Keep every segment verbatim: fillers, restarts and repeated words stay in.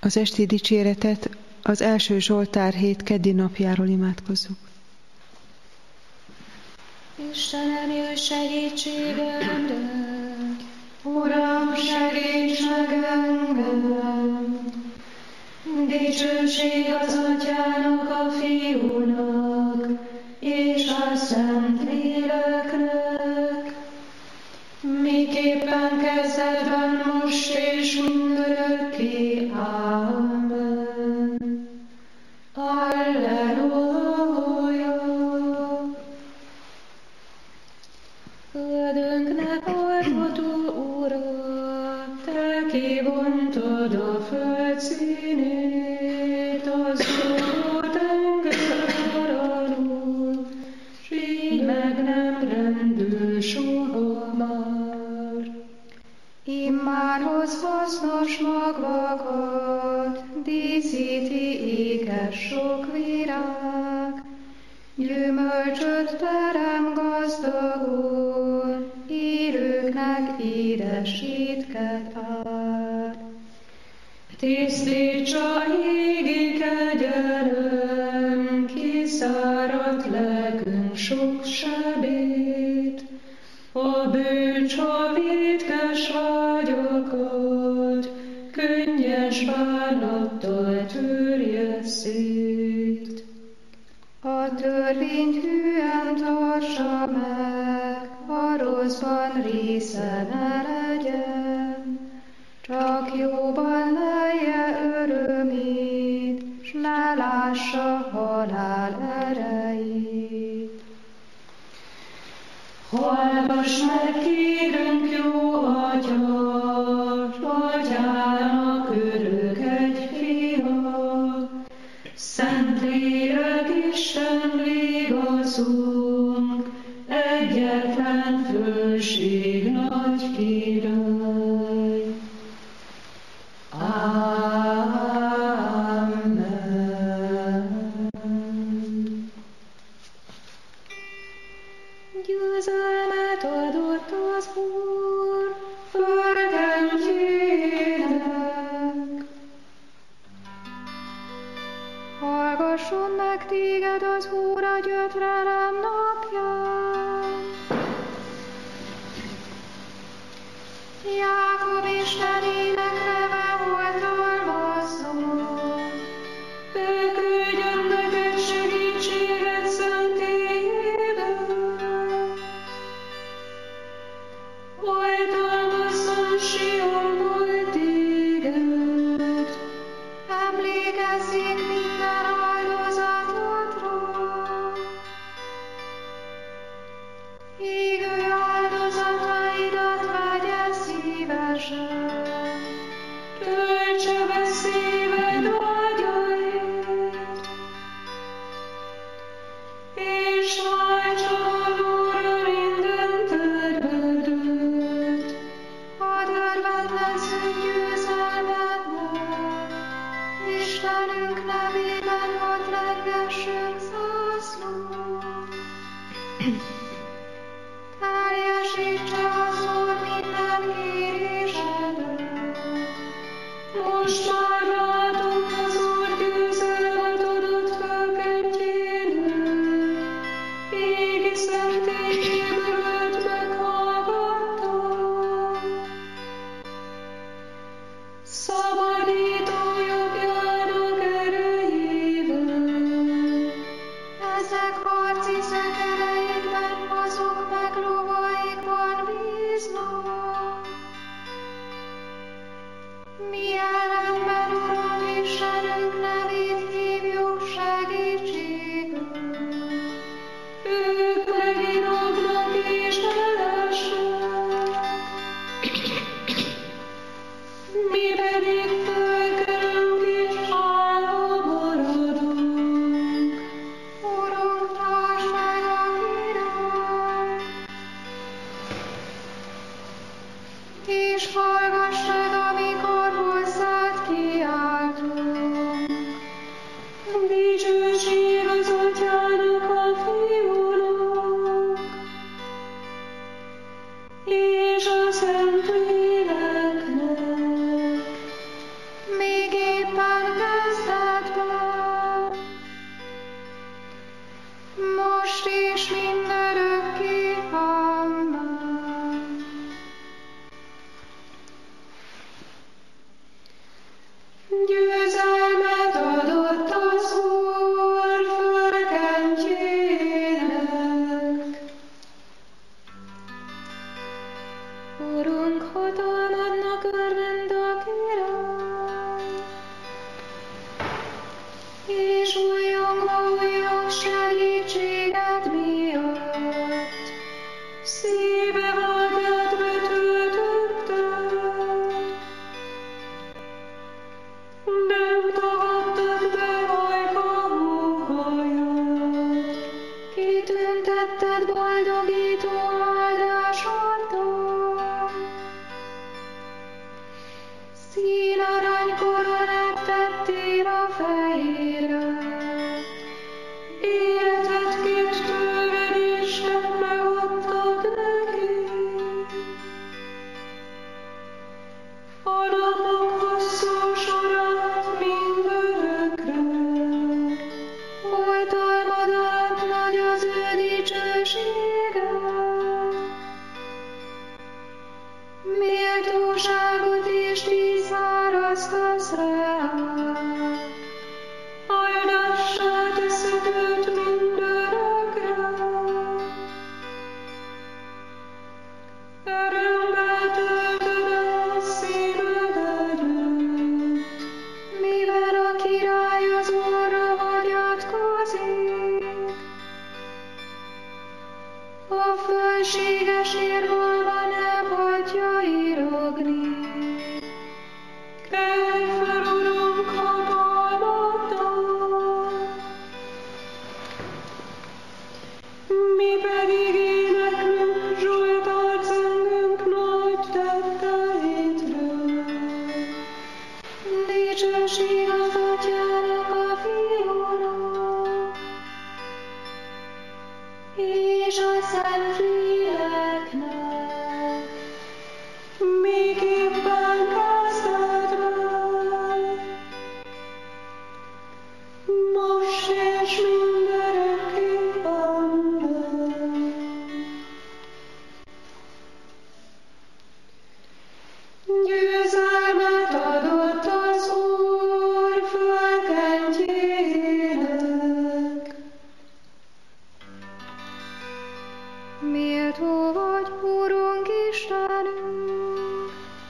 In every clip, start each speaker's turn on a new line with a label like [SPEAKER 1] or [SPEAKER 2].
[SPEAKER 1] Az esti dicséretet az első Zsoltár hét keddi napjáról imádkozzuk.
[SPEAKER 2] Istenem, jöjj segítségemre! Uram, segíts meg engem! Dicsőség az Atyának, a Fiúnak, és a Szentléleknek, miképpen kezdetben, most és mindörökké. Amen. Alleluja! Földünknek alkotó Uram, Te kibontod a föld színét, az forró tenger alul, s így meg nem rendül soha már. Immárhoz hasznos magvakat díszíti ékes sok virág, gyümölcsöt terem gazdagon, élőknek édes étket ad. Tisztítsa égi kegyelem, kiszáradt lelkünk sok sebét, a bűcs, a vétkes vágyakat, könnyes bánattal törje szét. A törvényt hűen tartsa meg, a rosszban része ne legyen, csak jóban lelje örömét, s ne lássa halál erejét. Hallgass meg, kérünk, jó Atya, s Atyának örök egy fia, Szentlélek Isten vigaszunk, egyetlen fölség nagy király. Amen. Győzelmet adott az Úr földentjének. Hallgasson meg téged az Úr a gyötrelem napján. Jákob Istenének neve oltalmazzon, beküldjön neked segítséget szentélyében. Oltalmazzon Sionból téged, emlékezzék minden áldozatodra. Égő áldozataidat vegye szívesen, töltse be szíved vágyait, és váltsa valóra minden tervedet, a törvetlen szent győzelmednek, Istenünk nevében hadd lengessünk zászlót. Teljesítse az Úr minden kérésedet, most már látunk az Úr győzelmet adott fölkentjének, égi szentélyéből őt meghallgatta. Szabadító jobbjának erejével, ezek harci szekereikben, azok meg lovaikban bíznak. Mi ellenben, Uram, Istenünk nevét hívjuk segítségül. Ők meginognak és elesnek. Mi pedig fölkelünk és állva maradunk. Urunk, tartsd meg a királyt, és hallgass meg, amikor hozzá Győzelmet adott az Úr fölkentjének. Urunk, hatalmadnak örvend a király, és újjongva újjong segítséged miatt. Szíve vágyat betöltötted, nem tagadtad be hajkamú hajat, kitüntetted boldogító áldásoddal. Színarany koronát tettél a fejére, életet kért tőled, és nem megadtad neki. A napok hosszú sorát mindörökre, oltalmad alatt nagy az ő dicsősége. Méltóságot és tíz árasztasz rá, áldássá teszed őt mindörökre. Örömmel töltöd el szíved együtt, mivel a király az Úrra hagyatkozik. A fölséges írvalva nem hagyja írogni. Kelj fel, Urunk, hatalmaddal! Mi pedig éneklünk, zsoltárt zengünk nagy tetteidről. Dicsőség az Atyának, a Fiúnak, és a Szentléleknek, miképpen kezdetben, most és mindörökké. Amen. Győzelmet adott az Úr fölkentjének. Méltó vagy, Urunk Istenünk,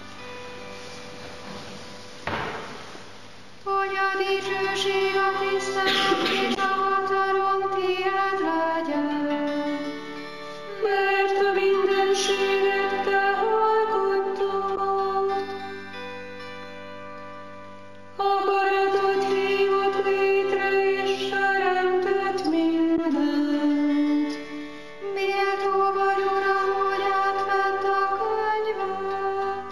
[SPEAKER 2] hogy a dicsőség, a tisztelet és a hatalom tiéd legyen, mert a mindenséget te alkottad. Akaratod hívott létre és teremtett mindent. Méltó vagy, Uram, hogy átvedd a könyvet,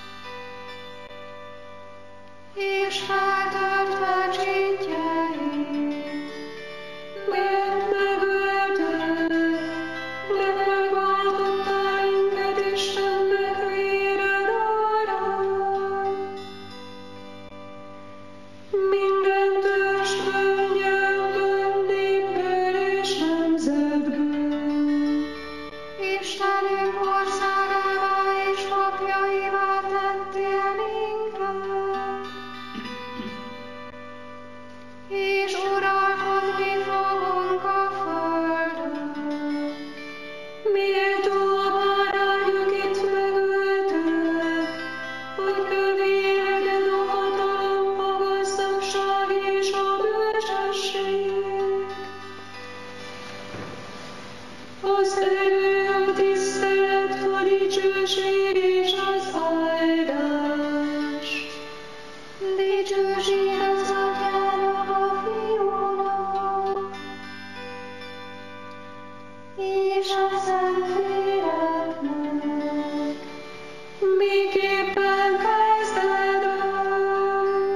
[SPEAKER 2] és feltört pecsétjeit, mert megölted, de megváltottál minket Istennek véred árán. Minden törzsből, nyelvből, népből és nemzetből, Istenünk országává és papjaivá tettél minket, és uralkodni fogunk a földön. Méltó a bárányok itt megöltek, hogy kövéregen a hatalom, a gazdagság és a bölcsesség. Az erő, a tisztelet, a dicsőség és az áldás. Dicsőség az Atyának, a Fiúnak, és a Szentléleknek, miképpen kezdetben,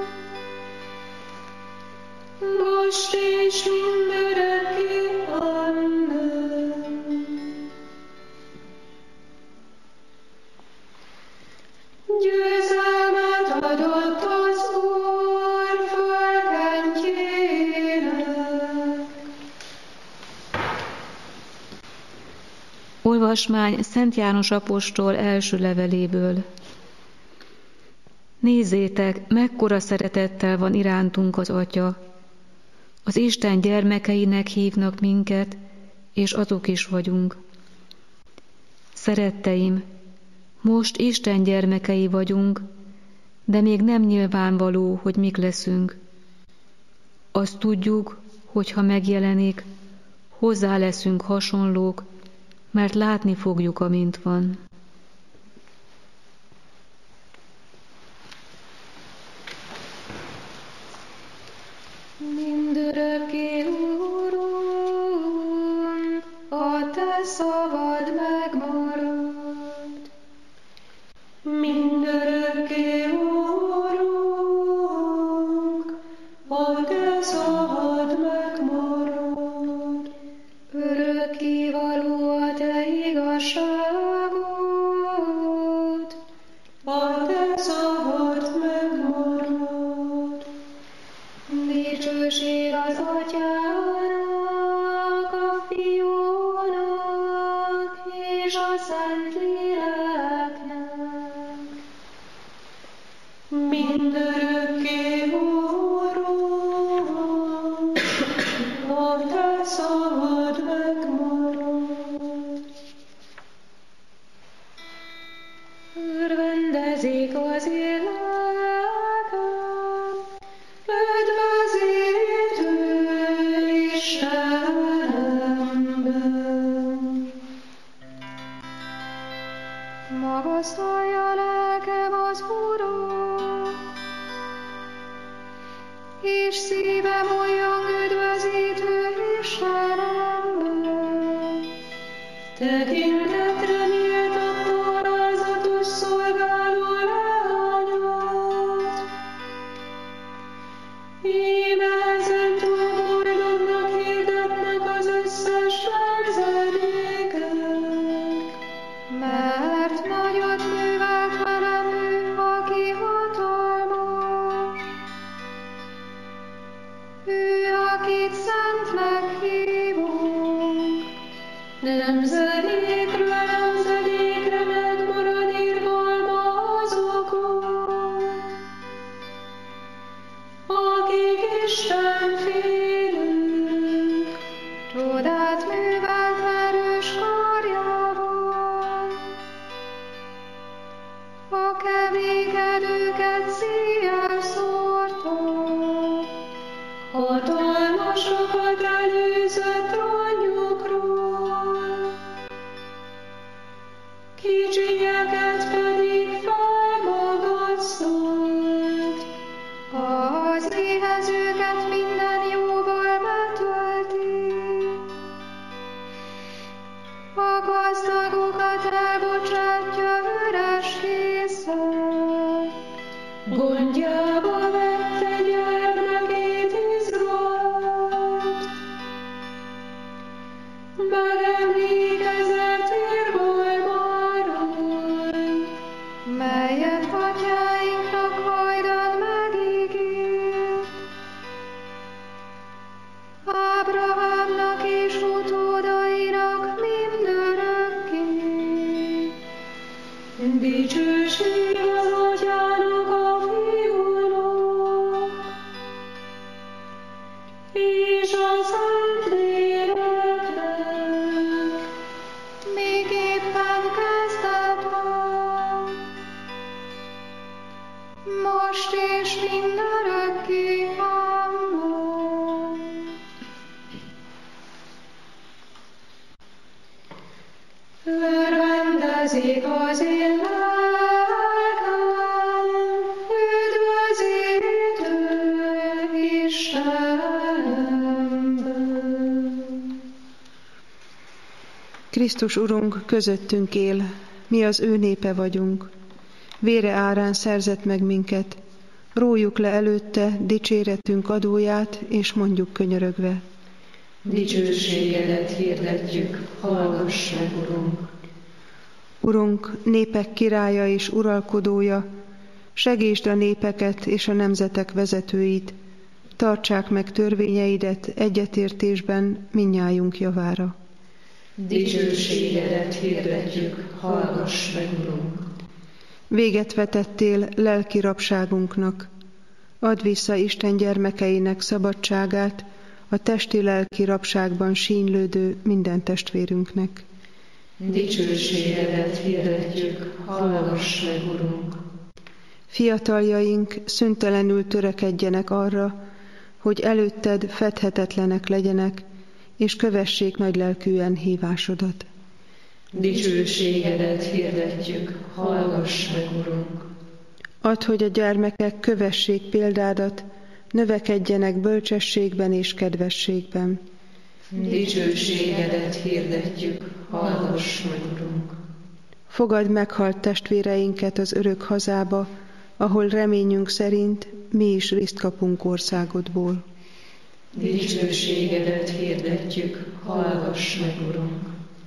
[SPEAKER 2] most és mindörökké. Amen. Győzelmet adott az Úr fölkentjének.
[SPEAKER 3] Olvasmány Szent János apostol első leveléből. Nézzétek, mekkora szeretettel van irántunk az Atya. Az Isten gyermekeinek hívnak minket, és azok is vagyunk. Szeretteim, most Isten gyermekei vagyunk, de még nem nyilvánvaló, hogy mik leszünk. Azt tudjuk, hogy ha megjelenik, hozzá leszünk hasonlók, mert látni fogjuk, amint van.
[SPEAKER 2] Mindörökké, Uram, a Te szavad megmarad. Mindörökké, Urunk, a Te szavad megmarad. Örökkévaló a Te igazságod, a Te szavad megmarad. Dicsőség az Atyának, a Fiúnak és a Szentléleknek. Mindörökké, Uram, a Te szavad megmarad. Örvendezik az éleken, magasztalja lelkem az Urat, és szívem olyan üdvözítő Istenemben. Tekintetre méltatta alázatos szolgáló leányat. Íme ezentúl boldognak hirdetnek az összes nemzedékek, mert nagyot művelt velem ő, aki hatalmas. Ő, akit szentnek hívunk, nemzedékről nemzedékre megmarad irgalma azokon, akik Isten félők. Csodát művelt erős karjával, a keménykedőket szíjjel szórta, hatalmasokat előzött ronnyokról, kicsinyeket pedig felmagasztott, az éhezőket minden jóval betölti, a gazdagokat elbocsátja üres készen, gondjába vette gyermekét Izraelt. Megemlékezett irgalmáról, melyet atyáinknak hajdan megígért, Ábrahámnak és utódainak mindörökké. Dicsőség az Atyának, a Fiúnak és a Szentléleknek, miképpen kezdetben, most és mindörökké. Amen. Örvendezik az én lelkem, üdvözítő Istenemben.
[SPEAKER 1] Krisztus Urunk közöttünk él, mi az ő népe vagyunk. Vére árán szerzett meg minket, rójuk le előtte dicséretünk adóját, és mondjuk könyörögve.
[SPEAKER 2] Dicsőségedet hirdetjük, hallgass meg, Urunk!
[SPEAKER 1] Urunk, népek királya és uralkodója, segítsd a népeket és a nemzetek vezetőit, tartsák meg törvényeidet egyetértésben mindnyájunk javára.
[SPEAKER 2] Dicsőségedet hirdetjük, hallgass meg, Urunk!
[SPEAKER 1] Véget vetettél lelki rabságunknak. Add vissza Isten gyermekeinek szabadságát a testi-lelki rabságban sínylődő minden testvérünknek.
[SPEAKER 2] Dicsőségedet hirdetjük, hallgass meg, Urunk!
[SPEAKER 1] Fiataljaink szüntelenül törekedjenek arra, hogy előtted fedhetetlenek legyenek, és kövessék nagylelkűen hívásodat.
[SPEAKER 2] Dicsőségedet hirdetjük, hallgass meg, Urunk!
[SPEAKER 1] Add, hogy a gyermekek kövessék példádat, növekedjenek bölcsességben és kedvességben.
[SPEAKER 2] Dicsőségedet hirdetjük, hallgass meg, Urunk!
[SPEAKER 1] Fogadd meghalt testvéreinket az örök hazába, ahol reményünk szerint mi is részt kapunk országodból.
[SPEAKER 2] Dicsőségedet hirdetjük, hallgass meg, Urunk!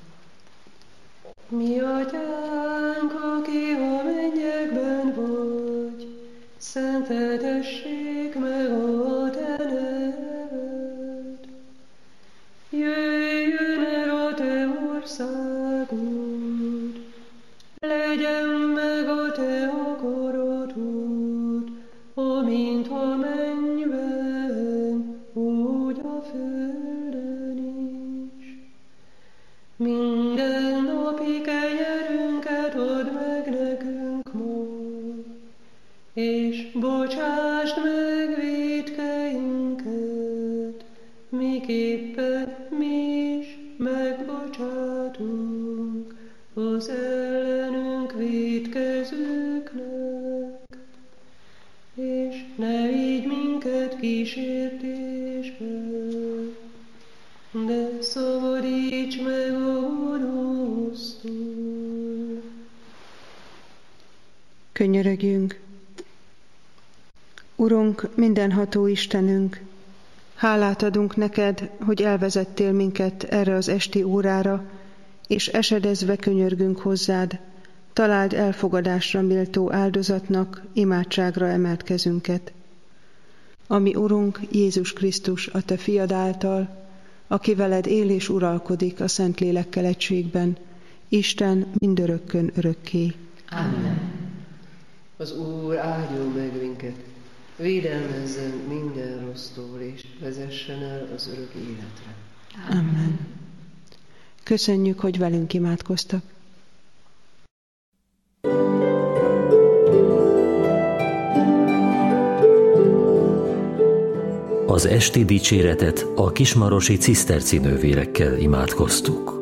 [SPEAKER 4] Mi atyánk, aki a mennyekben vagy, szenteltessék meg a te neved. Jöjjön el a te országod, legyen meg a te akaratod, amint a mennyben, úgy a földön is. Minden napi kenyerünket add meg nekünk ma, és bocsásd meg vétkeinket, miképpen mi is megbocsátunk az ellenünk vétkezőknek. És ne vigy minket kísértésbe, de szabadíts meg a gonosztól.
[SPEAKER 1] Könyörögjünk! Urunk, mindenható Istenünk, hálát adunk neked, hogy elvezettél minket erre az esti órára, és esedezve könyörgünk hozzád, találd elfogadásra méltó áldozatnak, imádságra emelt kezünket. Ami Urunk Jézus Krisztus, a te fiad által, aki veled él és uralkodik a Szentlélekkel egységben, Isten mindörökkön örökké.
[SPEAKER 2] Amen.
[SPEAKER 4] Az Úr áldjon meg minket, védelmezzen minden rossztól, és vezessen el az örök életre.
[SPEAKER 1] Amen. Köszönjük, hogy velünk imádkoztak.
[SPEAKER 5] Az esti dicséretet a kismarosi ciszterci nővérekkel imádkoztuk.